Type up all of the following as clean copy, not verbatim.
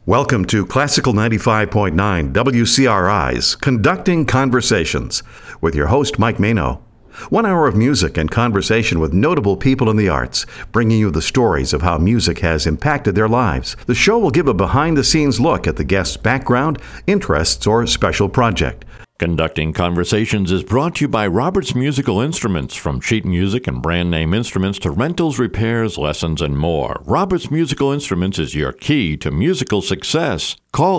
Welcome to Classical 95.9 WCRI's Conducting Conversations with your host, Mike Mano. 1 hour of music and conversation with notable people in the arts, bringing you the stories of how music has impacted their lives. The show will give a behind-the-scenes look at the guest's background, interests, or special project. Conducting Conversations is brought to you by Roberts Musical Instruments. From sheet music and brand name instruments to rentals, repairs, lessons, and more. Roberts Musical Instruments is your key to musical success. Call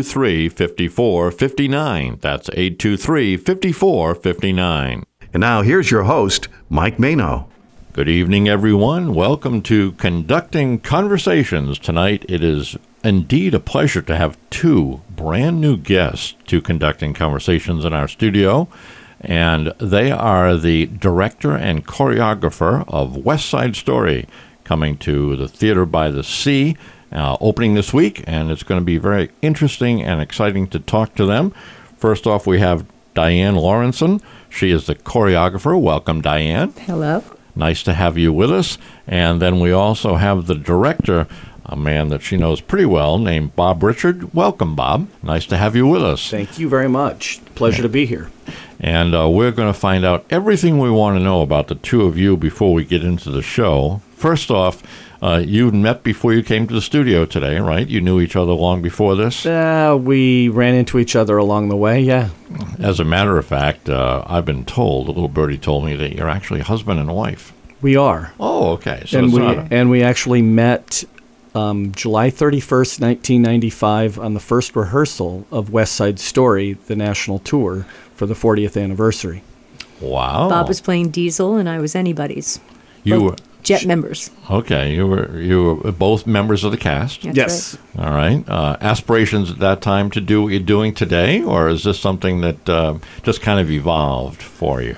823-5459. That's 823-5459. And now here's your host, Mike Mano. Good evening, everyone. Welcome to Conducting Conversations. Tonight it is indeed a pleasure to have two brand new guests to Conducting Conversations in our studio, and they are the director and choreographer of West Side Story, coming to the Theater by the Sea, opening this week, and it's going to be very interesting and exciting to talk to them. First off, we have Diane Lawrenson. She is the choreographer. Welcome, Diane. Hello. Nice to have you with us. And then we also have the director, a man that she knows pretty well, named Bob Richard. Welcome, Bob. Nice to have you with us. Thank you very much. Pleasure to be here. And we're going to find out everything we want to know about the two of you before we get into the show. First off, you met before you came to the studio today, right? You knew each other long before this? We ran into each other along the way, yeah. As a matter of fact, I've been told, a little birdie told me that you're actually husband and wife. We are. Oh, okay. So and we actually met July 31st, 1995 on the first rehearsal of West Side Story, the national tour for the 40th anniversary. Wow. Bob was playing Diesel and I was Anybody's. You were Jet members. Okay, you were both members of the cast. That's yes. Right. All right. Aspirations at that time to do what you're doing today, or is this something that just kind of evolved for you?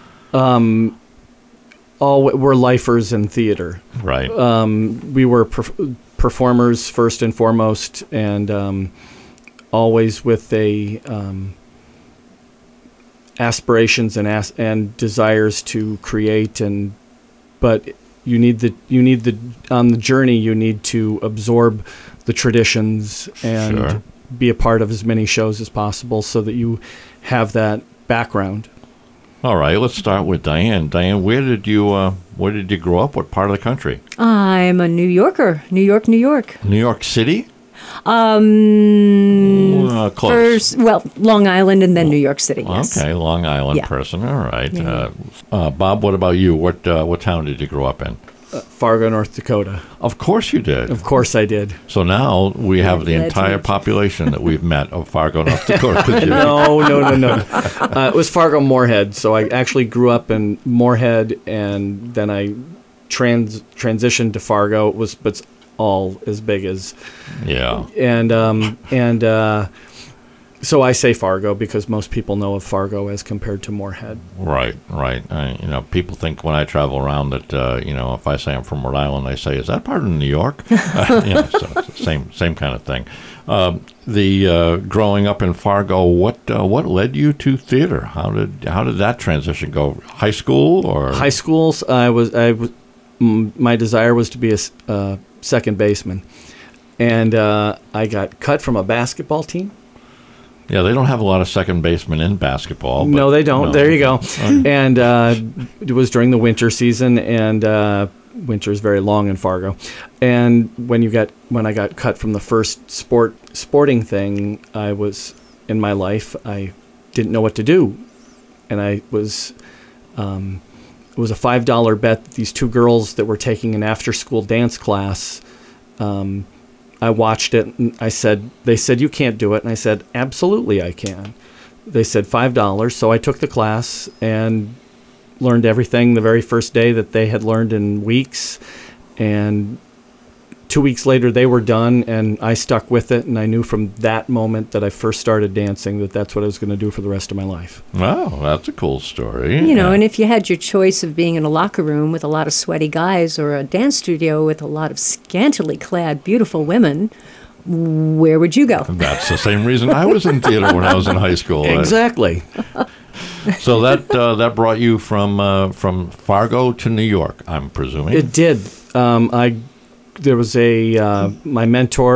We're lifers in theater. Right. We were performers first and foremost, and always with a aspirations and desires to create, but you need on the journey you need to absorb the traditions and Sure. be a part of as many shows as possible so that you have that background. All right, let's start with Diane. Diane, where did you grow up? What part of the country? I'm a New Yorker. New York. New York City? Close. Long Island and then New York City, yes. Okay, Long Island Yeah. person. All right. Yeah. Bob, what about you? What town did you grow up in? Fargo, North Dakota. Of course you did. Of course I did. So now we have the entire population that we've met of Fargo, North Dakota. No. It was Fargo Moorhead. So I actually grew up in Moorhead, and then I transitioned to Fargo. But it's all as big as so I say Fargo because most people know of Fargo as compared to Moorhead. Right. People think when I travel around that if I say I'm from Rhode Island, they say, "Is that part of New York?" So it's the same kind of thing. Growing up in Fargo, what led you to theater? How did that transition go? High school or high schools? My desire was to be a second baseman, and I got cut from a basketball team. Yeah, they don't have a lot of second basemen in basketball. No, they don't. No. There you go. And it was during the winter season, and winter is very long in Fargo. And when I got cut from the first sporting thing I was in my life, I didn't know what to do, and it was a $5 bet that these two girls that were taking an after-school dance class. I watched it, and they said, "You can't do it." And I said, "Absolutely I can." They said $5, so I took the class and learned everything the very first day that they had learned in weeks. And 2 weeks later, they were done, and I stuck with it, and I knew from that moment that I first started dancing that that's what I was going to do for the rest of my life. Wow, that's a cool story. And if you had your choice of being in a locker room with a lot of sweaty guys or a dance studio with a lot of scantily clad, beautiful women, where would you go? That's the same reason I was in theater when I was in high school. Exactly. So that brought you from Fargo to New York, I'm presuming. It did. There was my mentor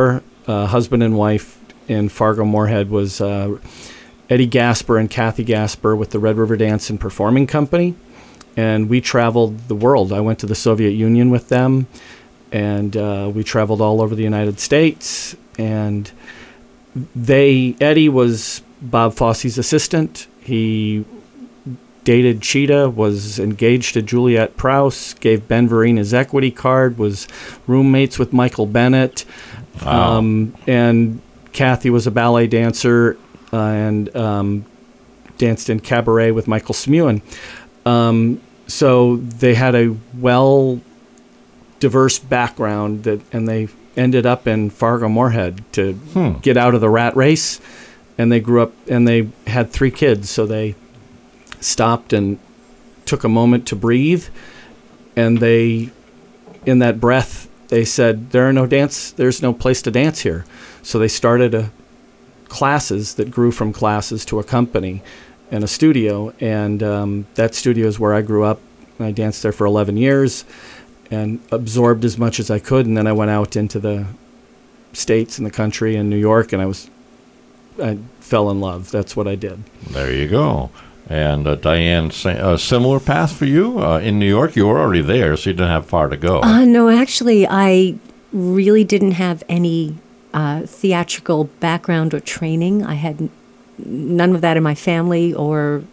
husband and wife in Fargo-Moorhead was Eddie Gasper and Kathy Gasper with the Red River Dance and Performing Company. And we traveled the world. I went to the Soviet Union with them, and we traveled all over the United States. And Eddie was Bob Fosse's assistant. He dated Cheetah, was engaged to Juliette Prowse, gave Ben Vereen his equity card, was roommates with Michael Bennett. Wow. And Kathy was a ballet dancer and danced in cabaret with Michael Smuin. So they had a diverse background, and they ended up in Fargo-Moorhead to get out of the rat race. And they grew up, and they had 3 kids, so they stopped and took a moment to breathe. And they, in that breath, they said, there's no place to dance here. So they started classes that grew from classes to a company and a studio. And that studio is where I grew up. I danced there for 11 years and absorbed as much as I could. And then I went out into the States and the country and New York, and I fell in love. That's what I did. There you go. And Diane, a similar path for you in New York? You were already there, so you didn't have far to go. No, actually, I really didn't have any theatrical background or training. I had none of that in my family, or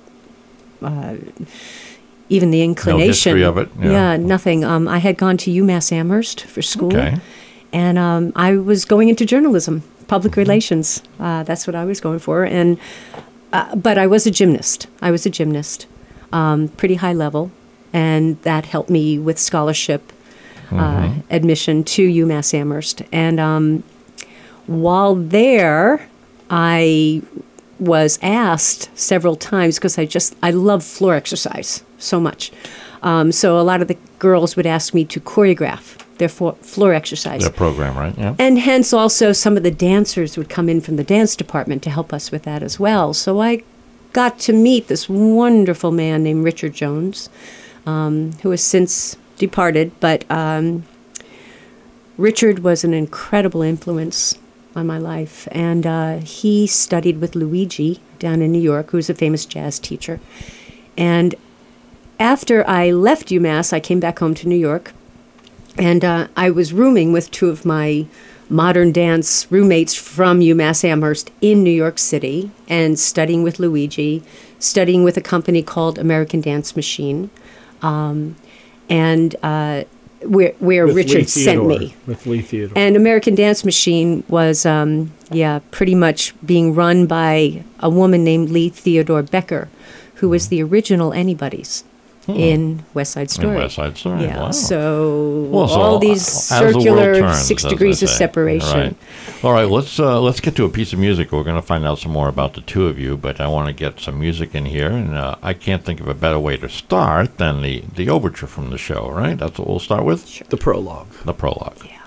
even the inclination. No history of it? Yeah, nothing. I had gone to UMass Amherst for school, Okay. and I was going into journalism, public relations. That's what I was going for. And but I was a gymnast. Pretty high level, and that helped me with scholarship admission to UMass Amherst. And while there, I was asked several times, because I love floor exercise so much. So a lot of the girls would ask me to choreograph their floor exercise. Their program, right? Yeah. And hence also some of the dancers would come in from the dance department to help us with that as well. So I got to meet this wonderful man named Richard Jones, who has since departed. But Richard was an incredible influence on my life. And he studied with Luigi down in New York, who's a famous jazz teacher. And after I left UMass, I came back home to New York. And I was rooming with 2 of my modern dance roommates from UMass Amherst in New York City, and studying with Luigi, studying with a company called American Dance Machine, and where With Richard Lee sent Theodore. me. With Lee Theodore. And American Dance Machine was, pretty much being run by a woman named Lee Theodore Becker, who was the original Anybody's in West Side Story. In West Side Story, Yeah, wow. so Well, so all these as the world circular turns, 6 as degrees they of say. separation. Right. All right, let's get to a piece of music. We're going to find out some more about the 2 of you, but I want to get some music in here, and I can't think of a better way to start than the overture from the show, right? That's what we'll start with? Sure. The prologue. The prologue. Yeah.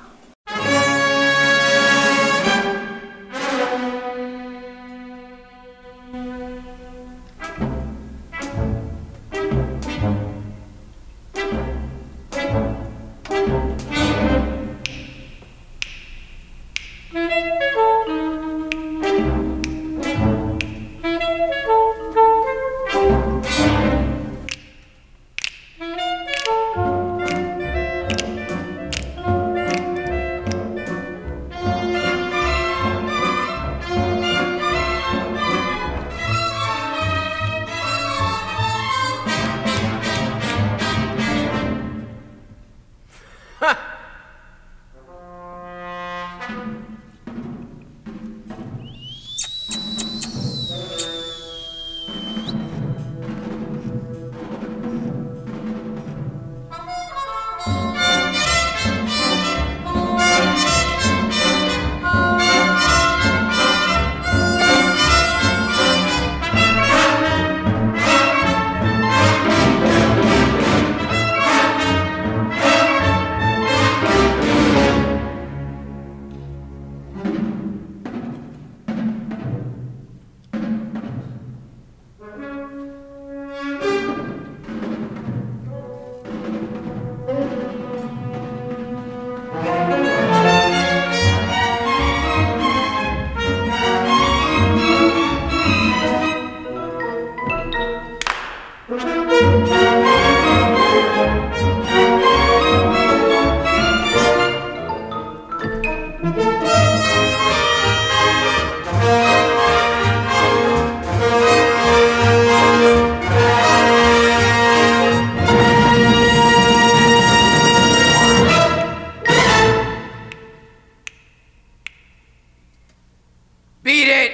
Beat it!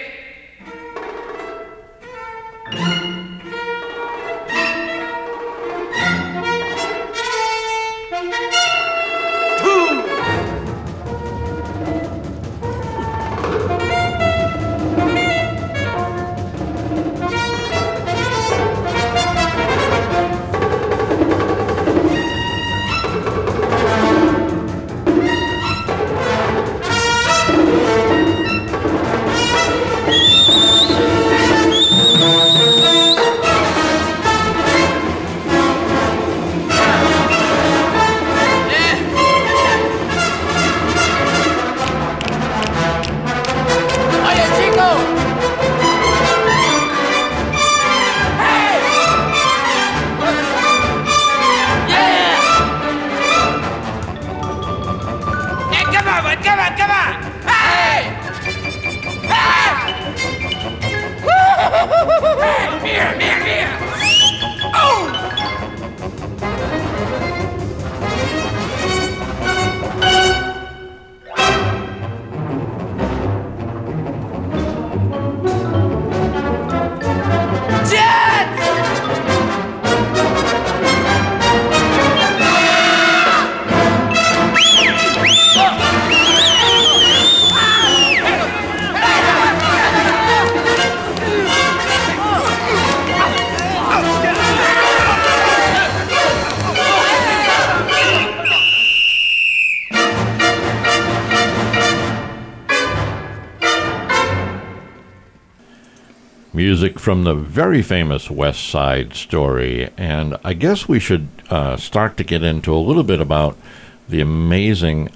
Music from the very famous West Side Story, and I guess we should start to get into a little bit about the amazing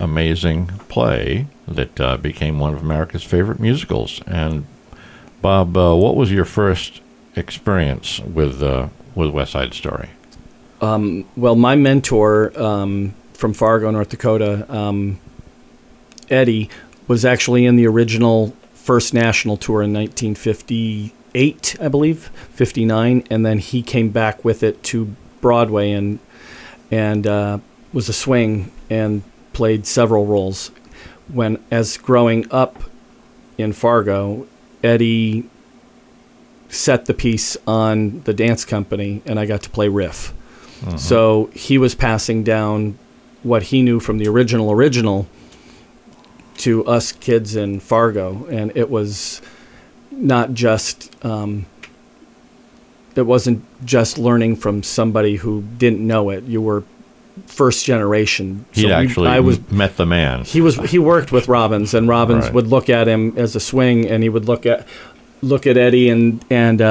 play that became one of America's favorite musicals. And Bob, what was your first experience with West Side Story? Well, my mentor from Fargo, North Dakota, Eddie, was actually in the original first national tour in 1958, I believe, 59, and then he came back with it to Broadway and was a swing and played several roles. As growing up in Fargo, Eddie set the piece on the dance company, and I got to play riff. Uh-huh. So he was passing down what he knew from the original to us kids in Fargo, and it was not just it wasn't just learning from somebody who didn't know it. You were first generation. So met the man. He worked with Robbins, and Robbins would look at him as a swing, and he would look at Eddie and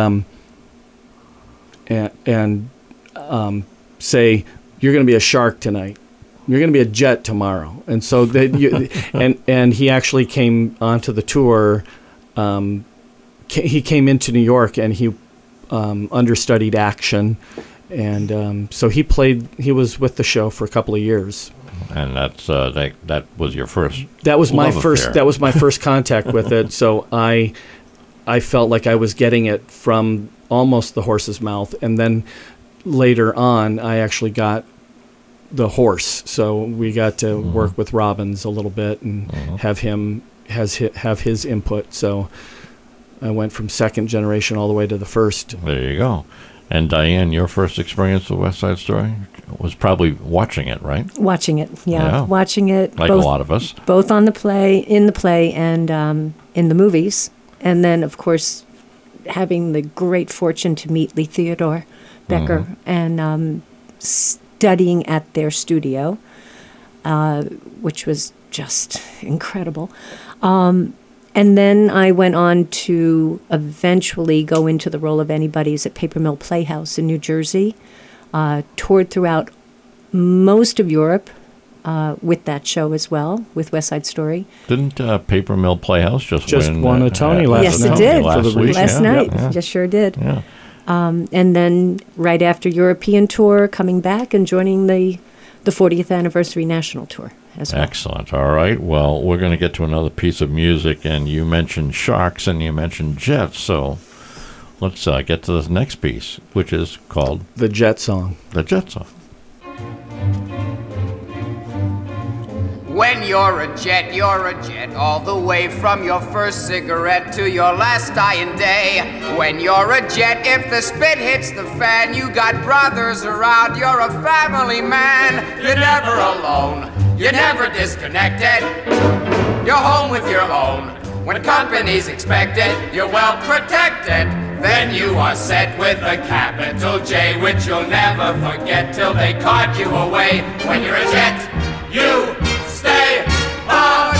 say, "You're going to be a shark tonight. You're going to be a jet tomorrow." And so and he actually came onto the tour. He came into New York, and he understudied action, and so he was with the show for a couple of years. And that's that was your first. That was my first. Affair. That was my first contact with it. So I felt like I was getting it from almost the horse's mouth, and then later on, I actually got the horse. So we got to work with Robbins a little bit and have his input. So I went from second generation all the way to the first. There you go. And Diane, your first experience with West Side Story was probably watching it, right? Watching it, yeah. Watching it. Like both, a lot of us. Both in the play and in the movies. And then, of course, having the great fortune to meet Lee Theodore Becker and studying at their studio, which was just incredible. And then I went on to eventually go into the role of Anybody's at Paper Mill Playhouse in New Jersey, toured throughout most of Europe with that show as well, with West Side Story. Didn't Paper Mill Playhouse just won a Tony last night? Yes, it did. Last night. Yeah. Just sure did. Yeah. And then right after European tour, coming back and joining the 40th anniversary national tour as well. Excellent. All right. Well, we're going to get to another piece of music, and you mentioned sharks and you mentioned jets, so let's get to the next piece, which is called The Jet Song. The Jet Song. When you're a jet, all the way from your first cigarette to your last dying day. When you're a jet, if the spit hits the fan, you got brothers around, you're a family man. You're never alone, you're never disconnected. You're home with your own. When company's expected, you're well protected. Then you are set with a capital J, which you'll never forget till they cart you away. When you're a jet, you stay on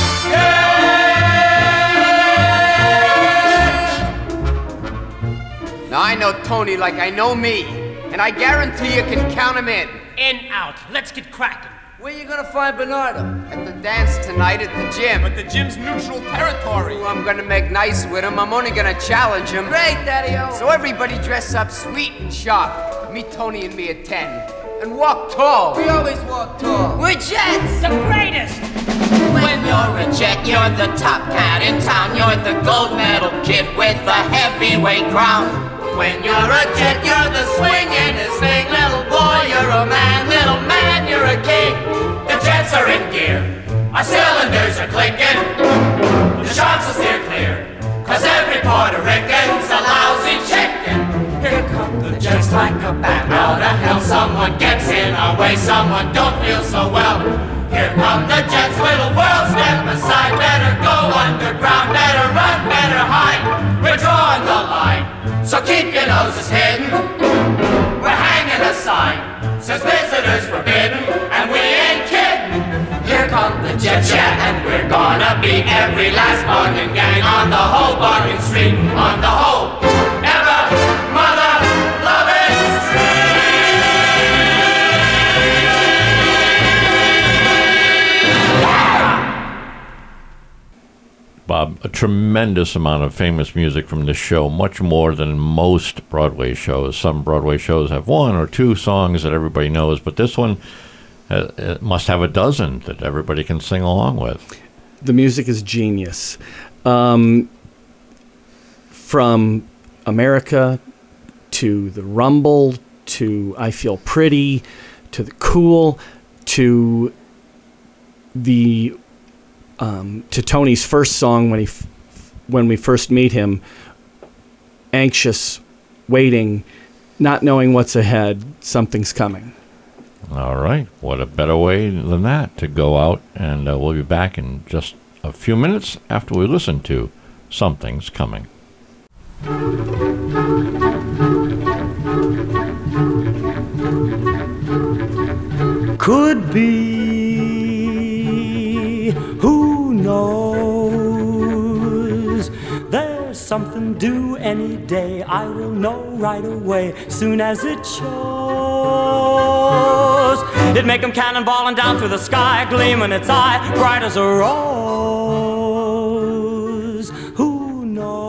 jet. Now I know Tony like I know me, and I guarantee you can count him in. In, out. Let's get cracking. Where you gonna find Bernardo? At the dance tonight at the gym. But the gym's neutral territory. Ooh, I'm gonna make nice with him. I'm only gonna challenge him. Great, Daddy-O. So everybody dress up sweet and sharp. Meet Tony and me at 10. And walk tall. We always walk tall. We're jets. The greatest. When you're a jet, you're the top cat in town. You're the gold medal kid with the heavyweight crown. When you're a jet, you're the swingin'est thing. Little boy, you're a man. Little man, you're a king. The jets are in gear. Our cylinders are clicking. The sharks will steer clear. 'Cause every Puerto Rican's a lousy chicken. Here come the jets like a bat out of hell. Someone gets in our way. Someone don't feel so well. Here come the jets, little world, step aside. Better go underground, better run, better hide. We're drawing the line, so keep your noses hidden. We're hanging a sign, says visitors forbidden, and we ain't kidding. Here come the jets, yeah, and we're gonna beat every last bargain gang on the whole bargain street, on the whole ever mother loving street. Bob, a tremendous amount of famous music from this show, much more than most Broadway shows. Some Broadway shows have one or two songs that everybody knows, but this one must have a dozen that everybody can sing along with. The music is genius. From America to the Rumble to I Feel Pretty to the Cool to the to Tony's first song when we first meet him, anxious, waiting, not knowing what's ahead, something's coming. All right. What a better way than that to go out, and we'll be back in just a few minutes after we listen to Something's Coming. Could be, who knows? There's something due any day. I will know right away, soon as it shows. It'd make 'em cannonballing down through the sky, gleaming its eye, bright as a rose. Who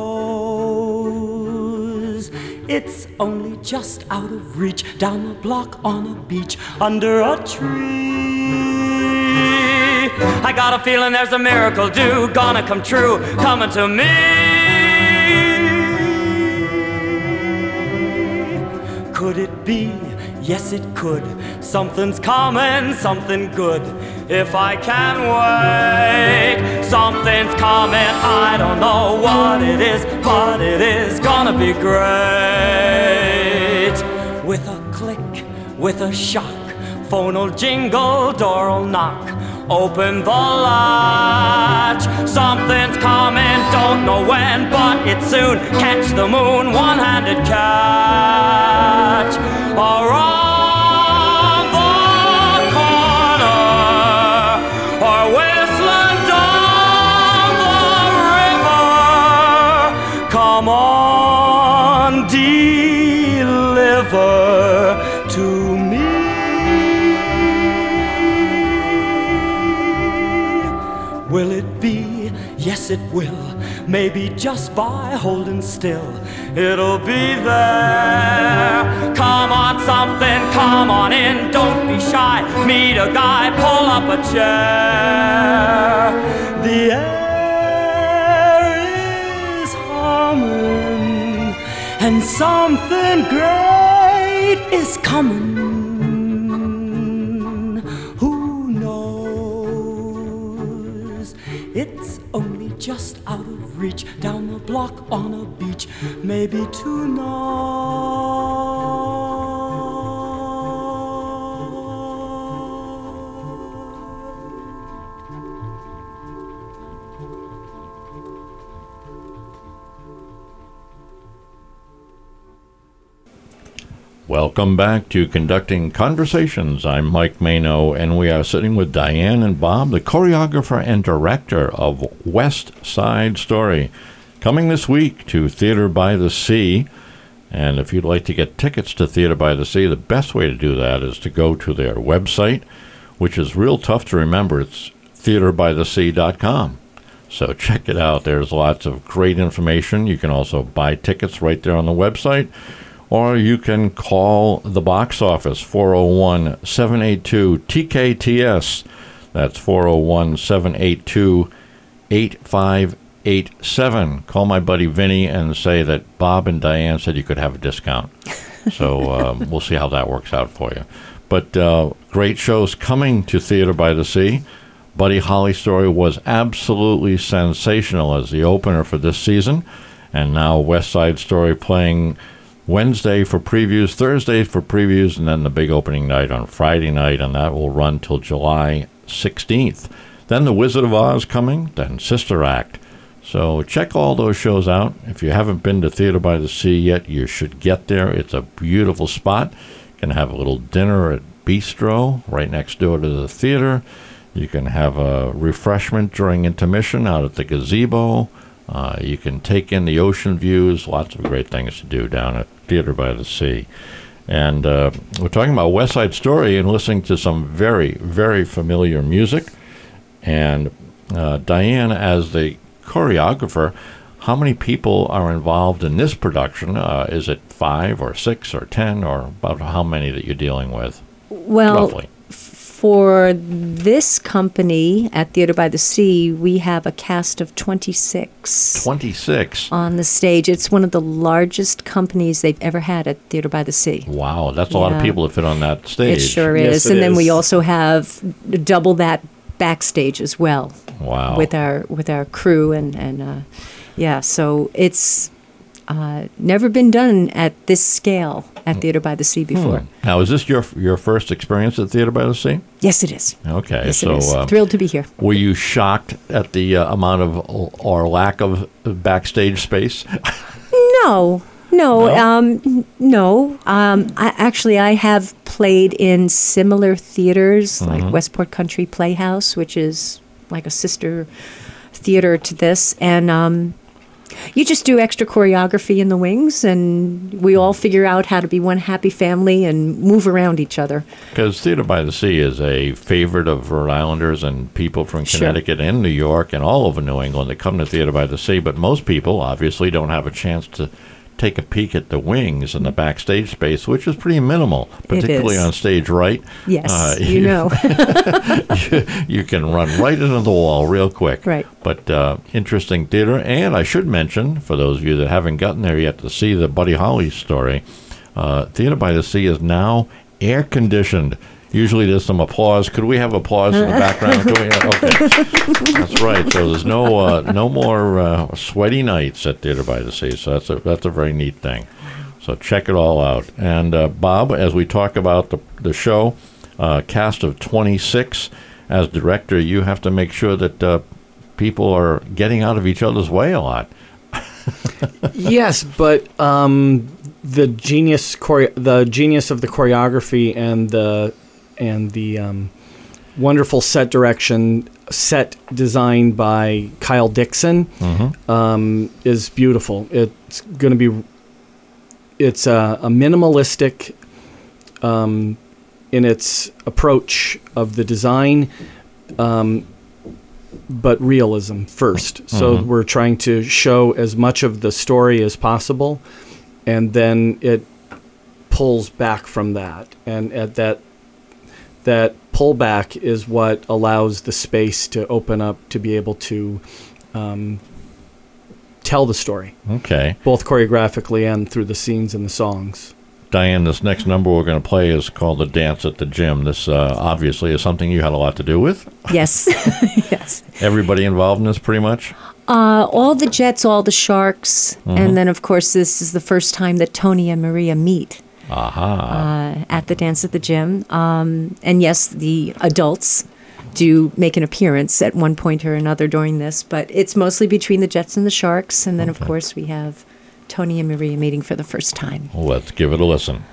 knows? It's only just out of reach, down the block on a beach, under a tree. I got a feeling there's a miracle due, gonna come true, coming to me. Could it be? Yes, it could. Something's coming, something good. If I can wait, something's coming. I don't know what it is, but it is gonna be great. With a click, with a shock, phone'll jingle, door'll knock. Open the latch, something's coming, don't know when, but it's soon. Catch the moon, one-handed catch. Around the corner, or whistling down the river. Come on, deliver to me. Will it be? Yes, it will. Maybe just by holding still, it'll be there. Come on, something, come on in. Don't be shy. Meet a guy, pull up a chair. The air is humming, and something great is coming. Who knows? reach down the block on a beach, maybe Welcome back to Conducting Conversations. I'm Mike Mano, and we are sitting with Diane and Bob, the choreographer and director of West Side Story, coming this week to Theater by the Sea. And if you'd like to get tickets to Theater by the Sea, the best way to do that is to go to their website, which is real tough to remember. It's theaterbythesea.com. So check it out. There's lots of great information. You can also buy tickets right there on the website. Or you can call the box office, 401-782-TKTS. That's 401-782-8587. Call my buddy Vinny and say that Bob and Diane said you could have a discount. So we'll see how that works out for you. But great shows coming to Theater by the Sea. Buddy Holly Story was absolutely sensational as the opener for this season. And now West Side Story playing Wednesday for previews, Thursday for previews, and then the big opening night on Friday night, and that will run till July 16th. Then The Wizard of Oz coming, then Sister Act. So check all those shows out. If you haven't been to Theater by the Sea yet, you should get there. It's a beautiful spot. You can have a little dinner at Bistro right next door to the theater. You can have a refreshment during intermission out at the gazebo. You can take in the ocean views, lots of great things to do down at Theater by the Sea. And we're talking about West Side Story and listening to some very, very familiar music. And Diane, as the choreographer, how many people are involved in this production? Is it 5 or 6 or 10, or about how many that you're dealing with? Well, roughly? For this company at Theater by the Sea, we have a cast of 26. 26? On the stage. It's one of the largest companies they've ever had at Theater by the Sea. Wow, that's a lot of people to fit on that stage. It sure Yes, is. it And then we is. also have double that backstage as well. Wow. With our crew and so it's never been done at this scale at Theater by the Sea before. Now, is this your first experience at Theater by the Sea? Yes, it is. Okay, Yes, so it is. Thrilled to be here. were you shocked at the amount of or lack of backstage space? No. I have played in similar theaters, like Westport Country Playhouse, which is like a sister theater to this, and you just do extra choreography in the wings, and we all figure out how to be one happy family and move around each other. Because Theater by the Sea is a favorite of Rhode Islanders and people from Sure. Connecticut and New York and all over New England that come to Theater by the Sea, but most people obviously don't have a chance to take a peek at the wings and the backstage space, which is pretty minimal, particularly is. on stage right. Yes, you know. you can run right into the wall real quick. Right. But interesting theater. And I should mention, for those of you that haven't gotten there yet to see the Buddy Holly Story, Theater by the Sea is now air-conditioned. Usually there's some applause. Could we have applause in the background? Okay. That's right. So there's no more sweaty nights at Theater by the Sea. So that's a very neat thing. So check it all out. And Bob, as we talk about the show, cast of 26, as director, you have to make sure that people are getting out of each other's way a lot. Yes, but the genius of the choreography and the wonderful set design by Kyle Dixon is beautiful. It's going to be a minimalistic in its approach of the design, but realism first. So we're trying to show as much of the story as possible, and then it pulls back from that. And at that pullback is what allows the space to open up to be able to tell the story. Okay. Both choreographically and through the scenes and the songs. Diane, this next number we're going to play is called The Dance at the Gym. This obviously is something you had a lot to do with. Yes. Yes. Everybody involved in this pretty much? All the Jets, all the Sharks. And then, of course, this is the first time that Tony and Maria meet at the Dance at the Gym. And yes, the adults do make an appearance at one point or another during this, but it's mostly between the Jets and the Sharks. And then, of course, we have Tony and Maria meeting for the first time. Let's give it a listen.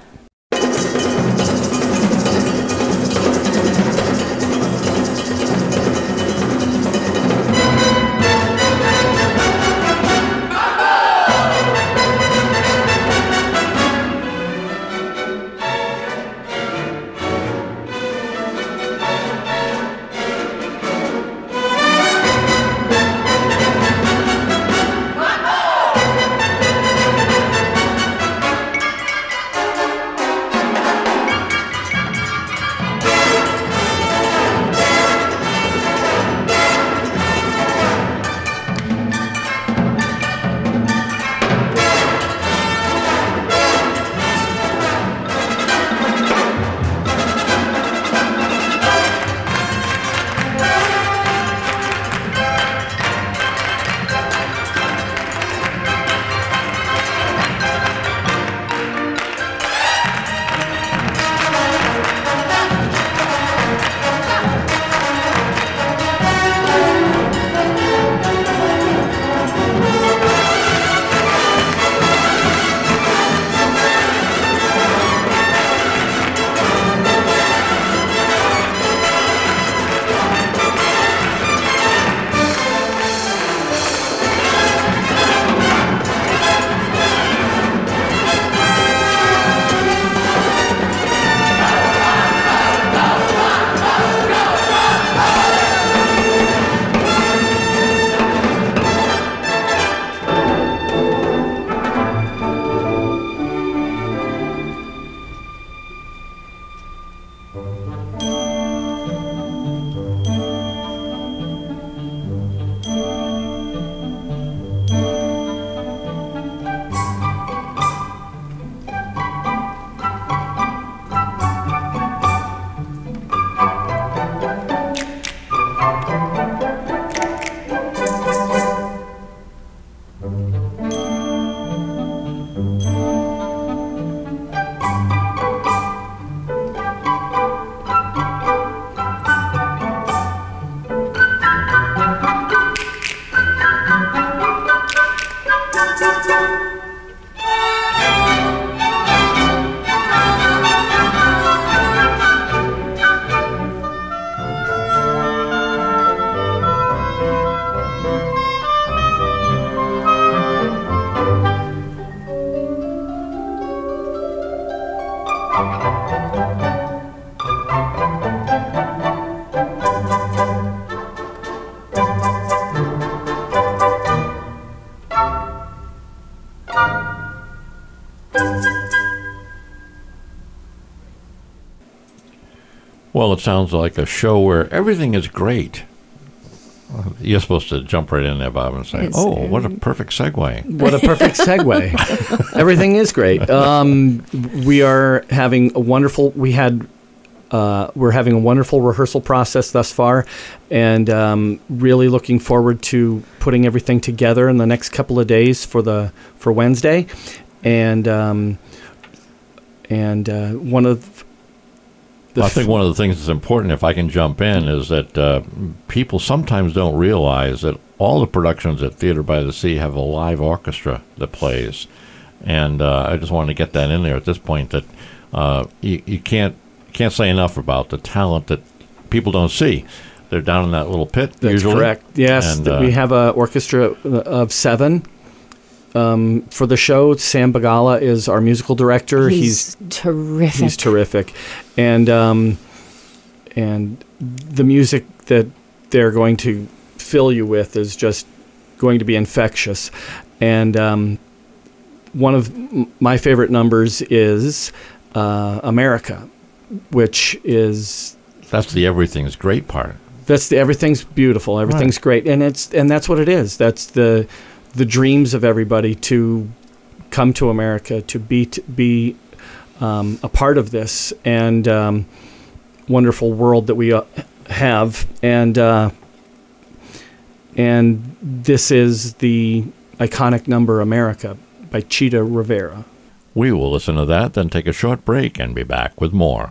Well, it sounds like a show where everything is great. You're supposed to jump right in there, Bob, and say, "Oh, what a perfect segue!" What a perfect segue! Everything is great. We are having a wonderful. We're having a wonderful rehearsal process thus far, and really looking forward to putting everything together in the next couple of days for Wednesday, and one of. I think one of the things that's important, if I can jump in, is that people sometimes don't realize that all the productions at Theater by the Sea have a live orchestra that plays. And I just wanted to get that in there at this point, that you can't say enough about the talent that people don't see. They're down in that little pit, That's usually. Correct. Yes, and, we have an orchestra of 7. For the show, Sam Bagala is our musical director. He's terrific. He's terrific, and the music that they're going to fill you with is just going to be infectious. And one of my favorite numbers is America, which is that's the everything's great part. That's the everything's beautiful, everything's great, and that's what it is. That's the dreams of everybody to come to America, to be a part of this and wonderful world that we have. And this is the iconic number America by Chita Rivera. We will listen to that, then take a short break and be back with more.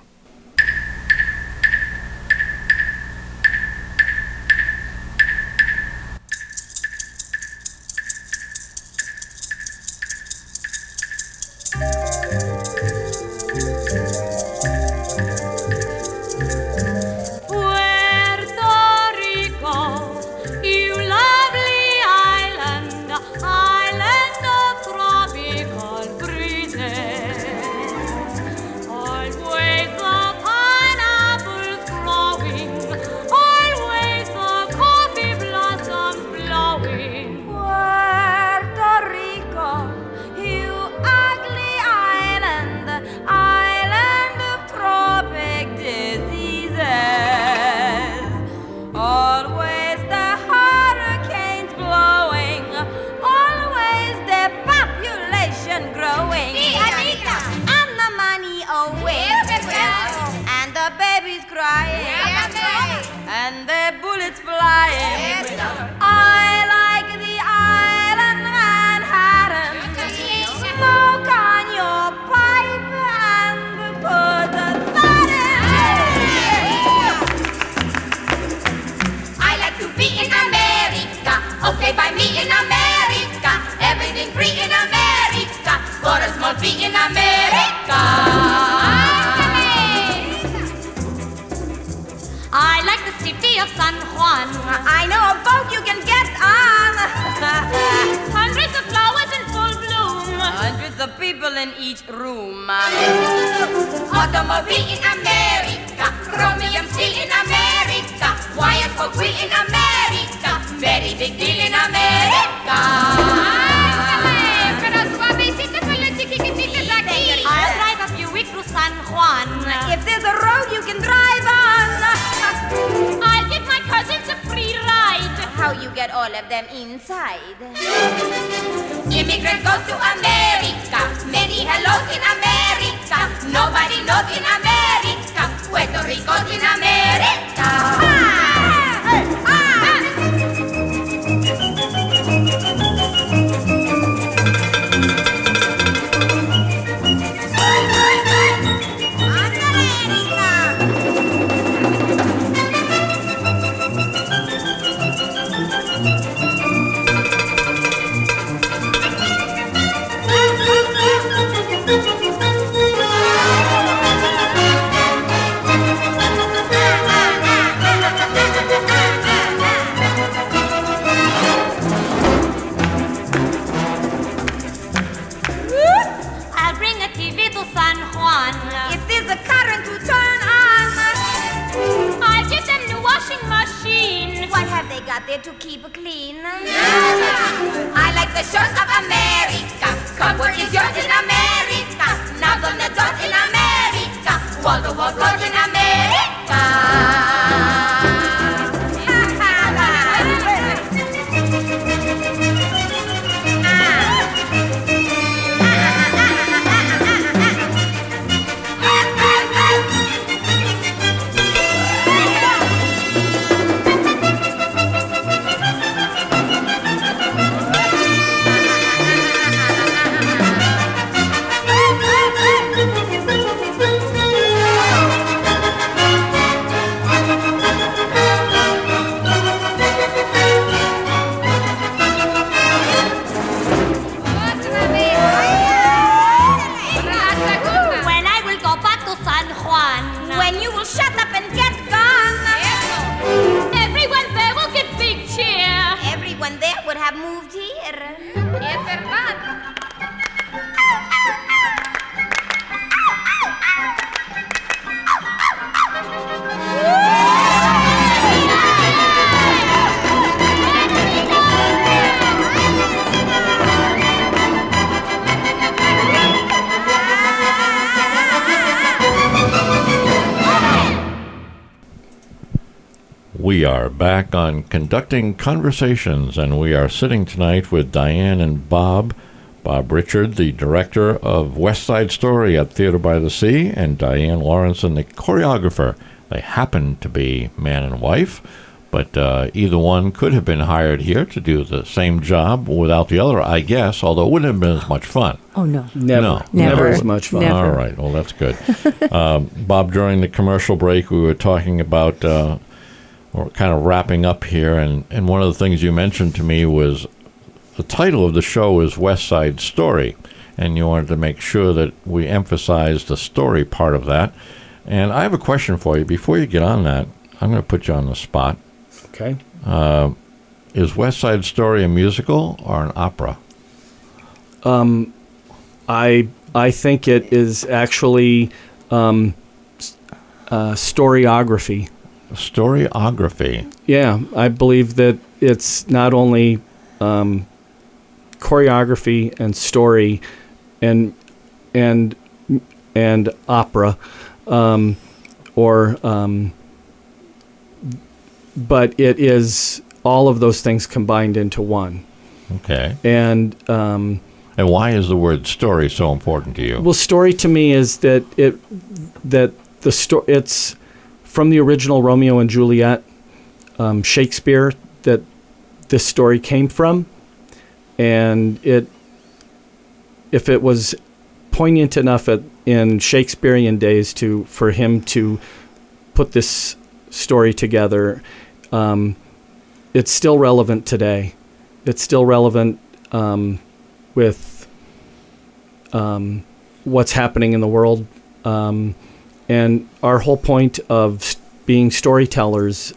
We are back on Conducting Conversations, and we are sitting tonight with Diane and Bob Bob Richard, the director of West Side Story at Theater by the Sea, and Diane Lawrenson, the choreographer. They happen to be man and wife, but either one could have been hired here to do the same job without the other, I guess, although it wouldn't have been as much fun. Oh, no. Never as much fun. Never. All right, well, that's good. Bob, during the commercial break, we were talking about, we're kind of wrapping up here, and one of the things you mentioned to me was the title of the show is West Side Story, and you wanted to make sure that we emphasize the story part of that. And I have a question for you. Before you get on that, I'm going to put you on the spot. Okay. Is West Side Story a musical or an opera? I think it is actually storyography. Storyography. Yeah, I believe that it's not only choreography and story and opera, but it is all of those things combined into one. Okay. And why is the word story so important to you? Well, story to me is that it's from the original Romeo and Juliet, Shakespeare, that this story came from, and if it was poignant enough in Shakespearean days for him to put this story together, it's still relevant today. It's still relevant with what's happening in the world, and our whole point of being storytellers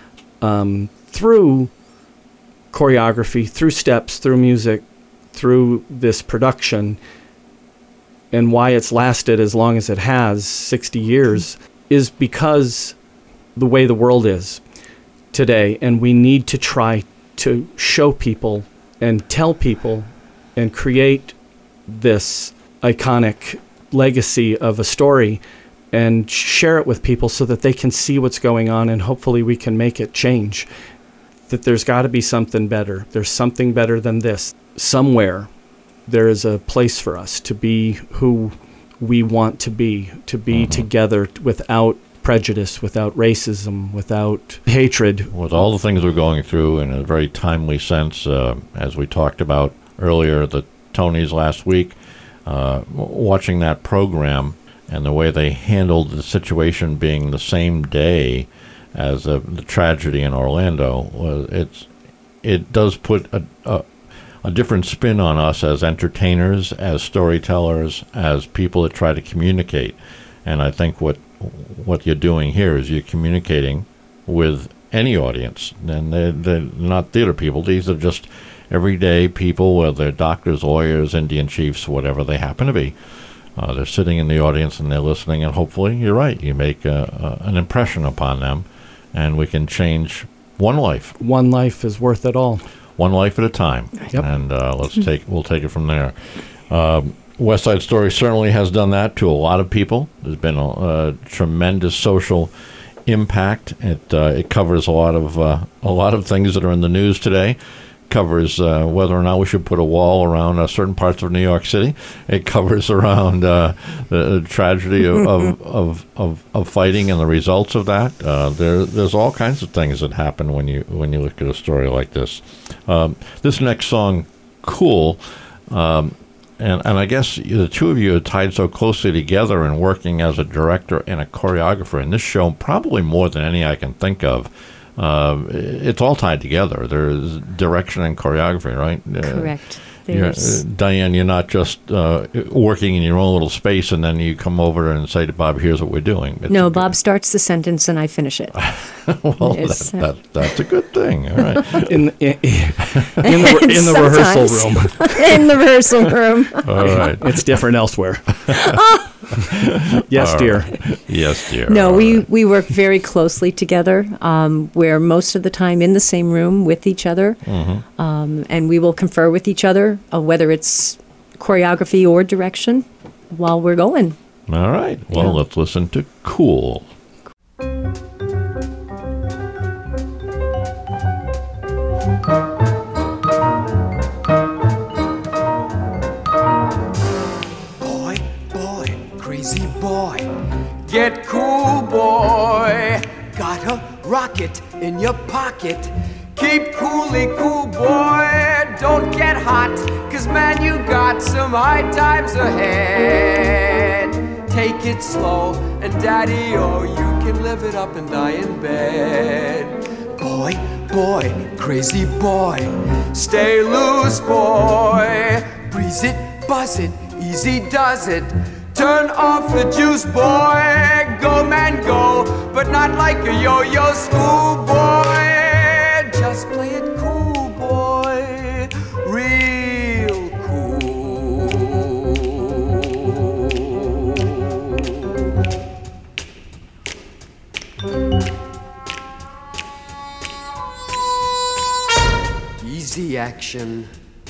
through choreography, through steps, through music, through this production, and why it's lasted as long as it has, 60 years, is because the way the world is today, and we need to try to show people and tell people and create this iconic legacy of a story and share it with people so that they can see what's going on, and hopefully we can make it change. That there's got to be something better. There's something better than this. Somewhere there is a place for us to be who we want to be together without prejudice, without racism, without hatred. With all the things we're going through in a very timely sense, as we talked about earlier, the Tonys last week, watching that program and the way they handled the situation being the same day as the tragedy in Orlando, it does put a different spin on us as entertainers, as storytellers, as people that try to communicate. And I think what you're doing here is you're communicating with any audience, and they're not theater people. These are just everyday people, whether they're doctors, lawyers, Indian chiefs, whatever they happen to be. They're sitting in the audience and they're listening, and hopefully, you're right, you make an impression upon them, and we can change one life. One life is worth it all. One life at a time. Yep. And we'll take it from there. West Side Story certainly has done that to a lot of people. There's been a tremendous social impact. It covers a lot of things that are in the news today. Covers whether or not we should put a wall around certain parts of New York City. It covers around the tragedy of fighting and the results of that. There's all kinds of things that happen when you look at a story like this. This next song, Cool, and I guess the two of you are tied so closely together in working as a director and a choreographer in this show, probably more than any I can think of. It's all tied together. There's direction and choreography, right? Correct. Diane, you're not just working in your own little space and then you come over and say to Bob, here's what we're doing. No, Bob starts the sentence and I finish it. Well, that's a good thing. All right. In the rehearsal room. In the rehearsal room. All right. It's different elsewhere. Yes, dear. Yes, dear. No, we work very closely together. We're most of the time in the same room with each other. Mm-hmm. And we will confer with each other, whether it's choreography or direction, while we're going. All right. Well, let's listen to Cool. in your pocket. Keep coolly cool, boy, don't get hot, 'cause man, you got some high times ahead. Take it slow, and daddy-o, you can live it up and die in bed. Boy, boy, crazy boy, stay loose, boy. Breeze it, buzz it, easy does it. Turn off the juice, boy. Go, man, go, but not like a yo-yo schoolboy. Just play it cool, boy, real cool. Easy action.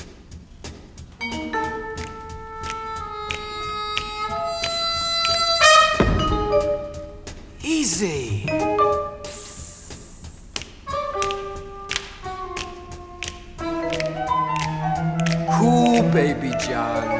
Easy. Cool, baby John.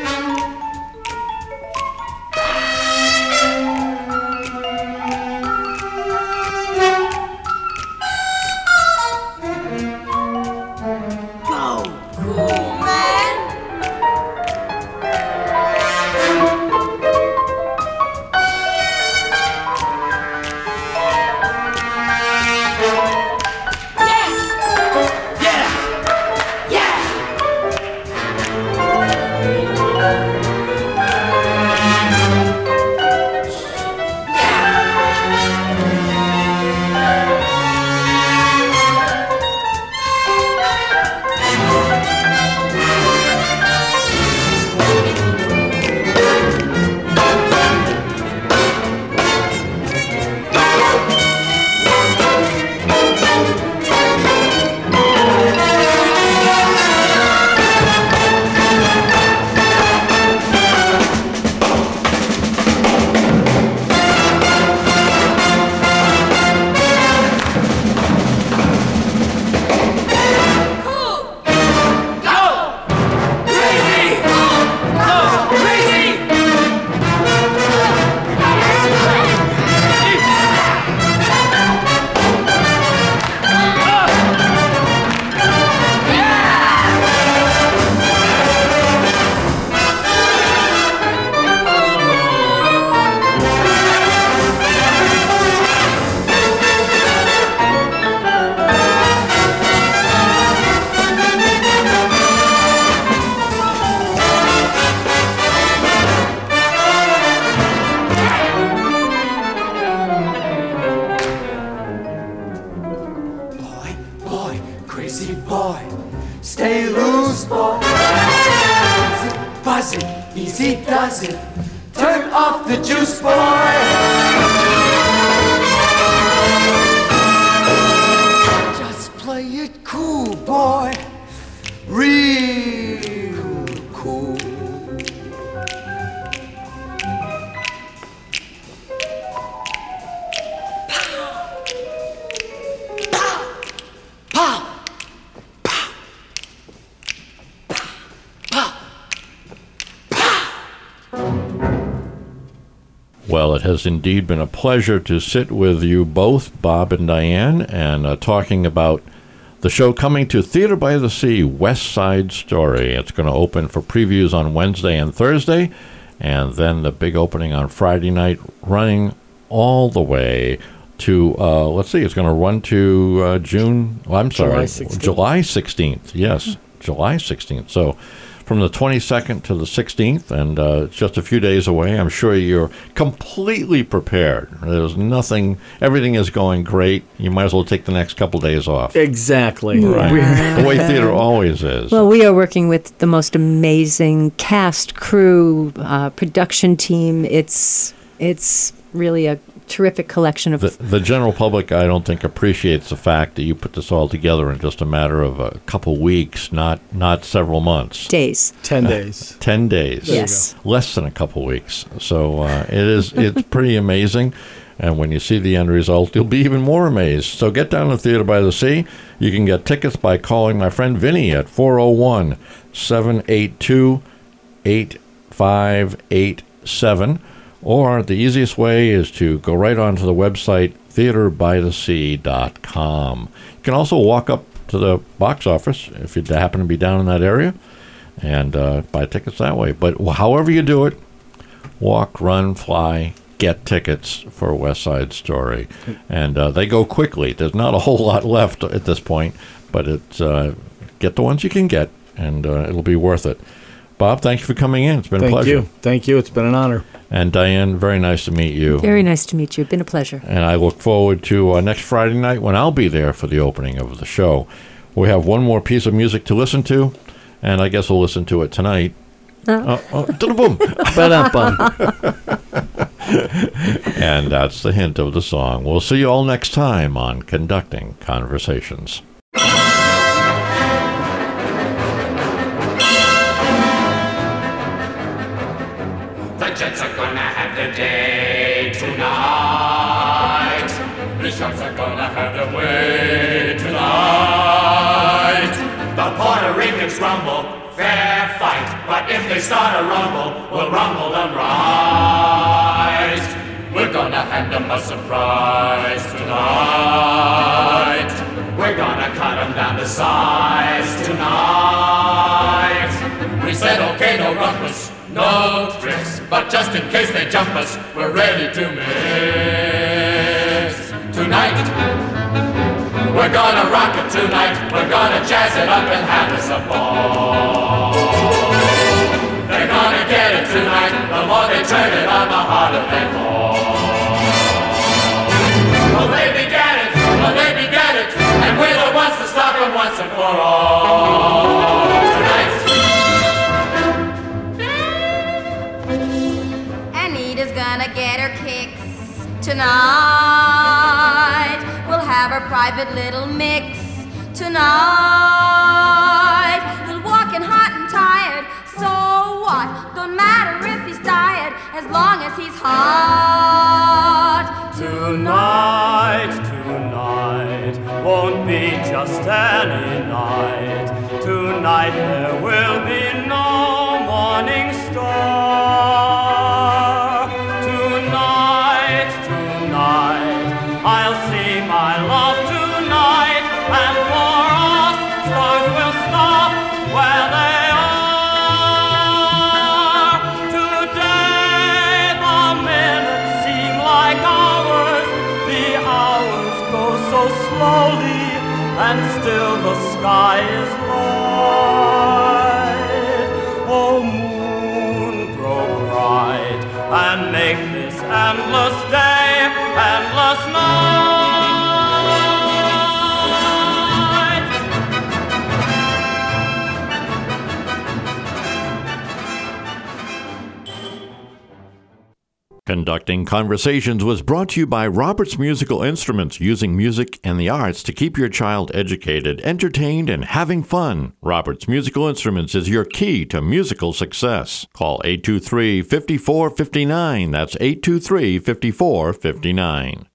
Crazy boy, stay loose, boy. Buzz it, easy does it. Turn off the juice, boy. Just play it cool, boy. Real cool. Well, it has indeed been a pleasure to sit with you both, Bob and Diane, and talking about the show coming to Theater by the Sea, West Side Story. It's going to open for previews on Wednesday and Thursday, and then the big opening on Friday night, running all the way to, let's see, it's going to run to July 16th. Yes, July 16th. So from the 22nd to the 16th, and it's just a few days away. I'm sure you're completely prepared. There's nothing, everything is going great. You might as well take the next couple days off. Exactly. Right. The way theater always is. Well, we are working with the most amazing cast, crew, production team. It's really a terrific collection of... The general public, I don't think, appreciates the fact that you put this all together in just a matter of a couple weeks, not several months. Days. 10 days. 10 days. Yes. Less than a couple weeks. So it's pretty amazing. And when you see the end result, you'll be even more amazed. So get down to Theater by the Sea. You can get tickets by calling my friend Vinny at 401-782-8587. Or the easiest way is to go right onto the website, theaterbythesea.com. You can also walk up to the box office if you happen to be down in that area and buy tickets that way. But however you do it, walk, run, fly, get tickets for West Side Story. And they go quickly. There's not a whole lot left at this point, but it's get the ones you can get, and it'll be worth it. Bob, thank you for coming in. It's been a pleasure. Thank you. It's been an honor. And Diane, very nice to meet you. Very nice to meet you. It's been a pleasure. And I look forward to next Friday night when I'll be there for the opening of the show. We have one more piece of music to listen to, and I guess we'll listen to it tonight. Boom. And that's the hint of the song. We'll see you all next time on Conducting Conversations. The Jets are gonna have their day tonight. The Sharks are gonna have their way tonight. The Puerto Ricans rumble, fair fight. But if they start a rumble, we'll rumble them right. We're gonna hand them a surprise tonight. We're gonna cut them down to size tonight. We said okay, no rumpus, no tricks, but just in case they jump us, we're ready to mix. Tonight, we're gonna rock it tonight. We're gonna jazz it up and have us a ball. They're gonna get it tonight. The more they turn it on, the harder they fall. Well, they began it, and we're the ones to stop them once and for all. Tonight. Anita's gonna get her kicks tonight. We'll have our private little mix tonight. He'll walk in hot and tired, so what? Don't matter if he's tired, as long as he's hot. Tonight won't be just any night. Tonight there will be no morning star. Tonight, I'll see my love tonight, and for us, stars will stop where they are. Today the minutes seem like hours, the hours go so slowly, and still the sky is light. Oh moon, grow bright, and make this endless day, endless night. Conducting Conversations was brought to you by Roberts Musical Instruments, using music and the arts to keep your child educated, entertained, and having fun. Roberts Musical Instruments is your key to musical success. Call 823-5459. That's 823-5459.